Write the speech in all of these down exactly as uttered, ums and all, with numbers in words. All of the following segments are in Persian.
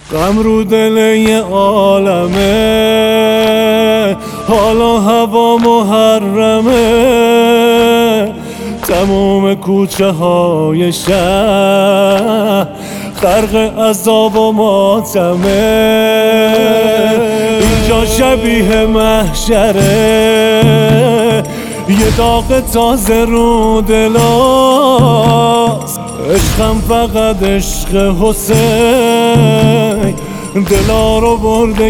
غم رو دل یه عالمه، حالا هوا محرمه. تموم کوچه های شهر غرق عذاب و ماتمه. اینجا شبیه محشره، یه داغ تازه رو دلاست. عشقم فقط عشق حسین، دلا رو برده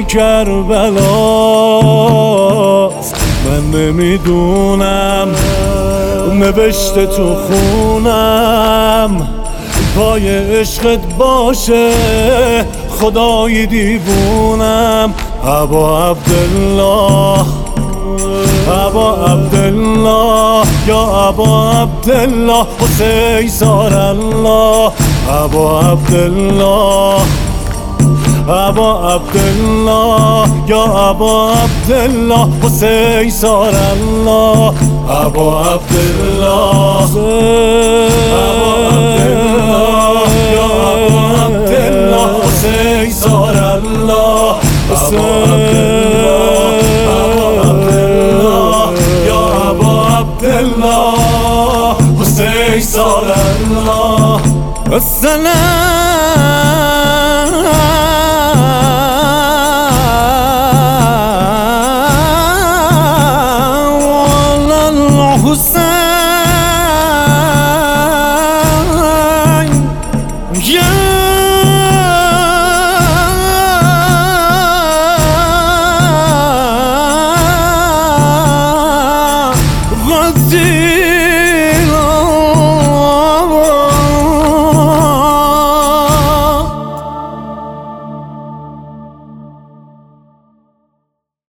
کربلاست. من نمیدونم نوشته تو خونم پای عشقت باشه خدای دیوونم. ابا عبدالله، ابا عبدالله، یا ابا عبدالله، حسین سار الله. ابا عبدالله، ابا عبدالله، یا ابا عبدالله، حسین سار الله. ابا عبدالله، ابا عبدالله، یا ابا عبدالله، حسین سار الله. ابا عبدالله، ابا عبدالله، یا ابا عبدالله، حسین سار الله. السلام